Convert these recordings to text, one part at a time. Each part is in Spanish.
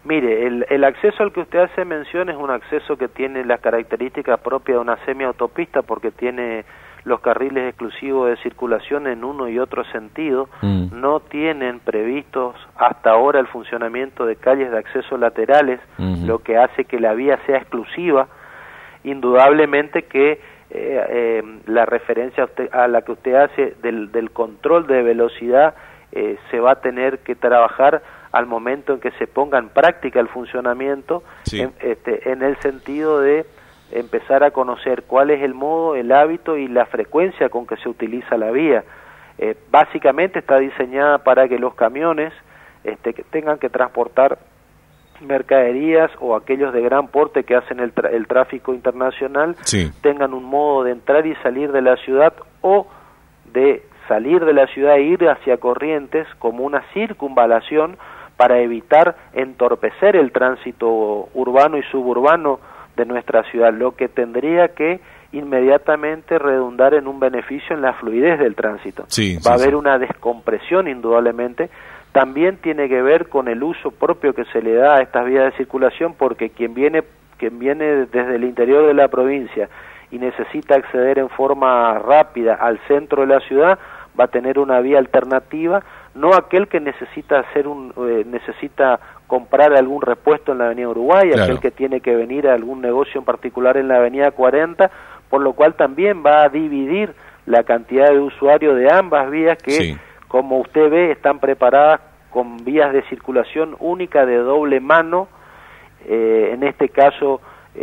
Mire, el acceso al que usted hace mención es un acceso que tiene las características propias de una semiautopista porque tiene los carriles exclusivos de circulación en uno y otro sentido. No tienen previstos hasta ahora el funcionamiento de calles de acceso laterales, lo que hace que la vía sea exclusiva. Indudablemente que la referencia a la que usted hace del control de velocidad se va a tener que trabajar al momento en que se ponga en práctica el funcionamiento, sí. En el sentido de empezar a conocer cuál es el modo, el hábito y la frecuencia con que se utiliza la vía. Básicamente está diseñada para que los camiones que tengan que transportar mercaderías o aquellos de gran porte que hacen el tráfico internacional, sí. tengan un modo de entrar y salir de la ciudad o de salir de la ciudad e ir hacia Corrientes como una circunvalación para evitar entorpecer el tránsito urbano y suburbano de nuestra ciudad, lo que tendría que inmediatamente redundar en un beneficio en la fluidez del tránsito. Sí, va a haber una descompresión indudablemente. También tiene que ver con el uso propio que se le da a estas vías de circulación, porque quien viene desde el interior de la provincia y necesita acceder en forma rápida al centro de la ciudad va a tener una vía alternativa, no aquel que necesita necesita comprar algún repuesto en la Avenida Uruguay, claro. aquel que tiene que venir a algún negocio en particular en la Avenida 40, por lo cual también va a dividir la cantidad de usuarios de ambas vías que, sí. como usted ve, están preparadas con vías de circulación única de doble mano, en este caso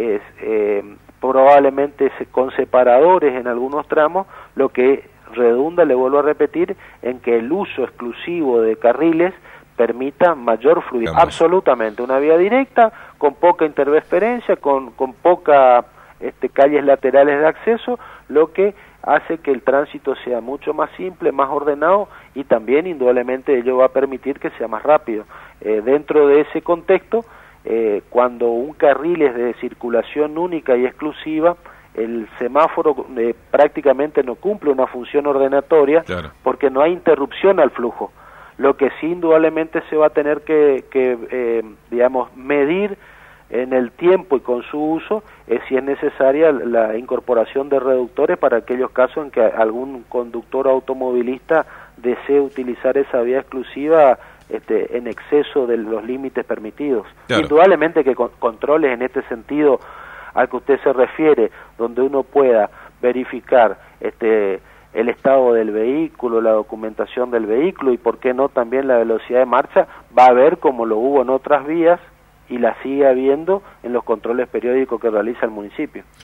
probablemente con separadores en algunos tramos, lo que redunda, le vuelvo a repetir, en que el uso exclusivo de carriles permita mayor fluidez. Absolutamente, una vía directa, con poca interferencia, con poca calles laterales de acceso, lo que hace que el tránsito sea mucho más simple, más ordenado y también indudablemente ello va a permitir que sea más rápido. Dentro de ese contexto, cuando un carril es de circulación única y exclusiva, el semáforo prácticamente no cumple una función ordenatoria, claro. porque no hay interrupción al flujo. Lo que sí indudablemente se va a tener que medir en el tiempo y con su uso es si es necesaria la incorporación de reductores para aquellos casos en que algún conductor automovilista desee utilizar esa vía exclusiva en exceso de los límites permitidos. Claro. Indudablemente que controles en este sentido al que usted se refiere, donde uno pueda verificar el estado del vehículo, la documentación del vehículo y por qué no también la velocidad de marcha, va a haber como lo hubo en otras vías y la sigue habiendo en los controles periódicos que realiza el municipio.